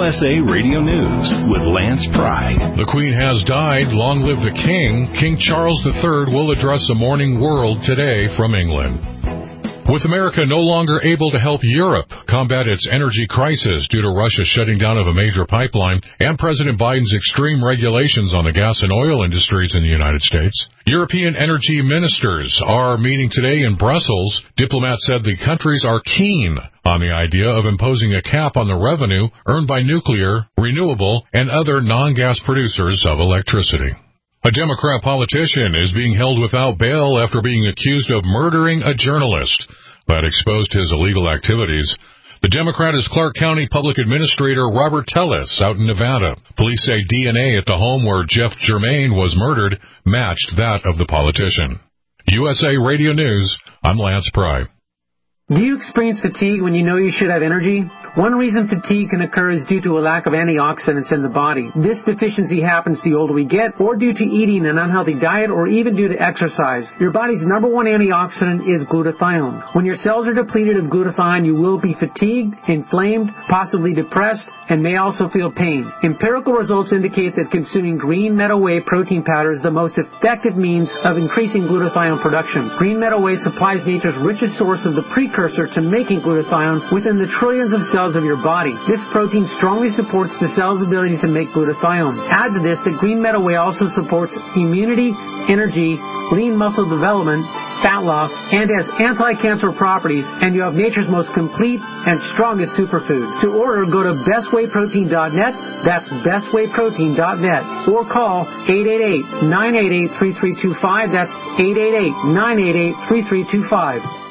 USA Radio News with Lance Pry. The Queen has died. Long live the King. King Charles III will address a mourning world today from England. With America no longer able to help Europe combat its energy crisis due to Russia's shutting down of a major pipeline and President Biden's extreme regulations on the gas and oil industries in the United States, European energy ministers are meeting today in Brussels. Diplomats said the countries are keen on the idea of imposing a cap on the revenue earned by nuclear, renewable, and other non-gas producers of electricity. A Democrat politician is being held without bail after being accused of murdering a journalist that exposed his illegal activities. The Democrat is Clark County Public Administrator Robert Tellis out in Nevada. Police say DNA at the home where Jeff Germain was murdered matched that of the politician. USA Radio News, I'm Lance Pry. Do you experience fatigue when you know you should have energy? One reason fatigue can occur is due to a lack of antioxidants in the body. This deficiency happens the older we get, or due to eating an unhealthy diet, or even due to exercise. Your body's number one antioxidant is glutathione. When your cells are depleted of glutathione, you will be fatigued, inflamed, possibly depressed, and may also feel pain. Empirical results indicate that consuming green meadow whey protein powder is the most effective means of increasing glutathione production. Green meadow whey supplies nature's richest source of the precursor to making glutathione within the trillions of cells of your body. This protein strongly supports the cell's ability to make glutathione. Add to this that green meadow whey also supports immunity, energy, lean muscle development, fat loss, and has anti-cancer properties, and you have nature's most complete and strongest superfood. To order, go to bestwayprotein.net, that's bestwayprotein.net, or call 888-988-3325, that's 888-988-3325.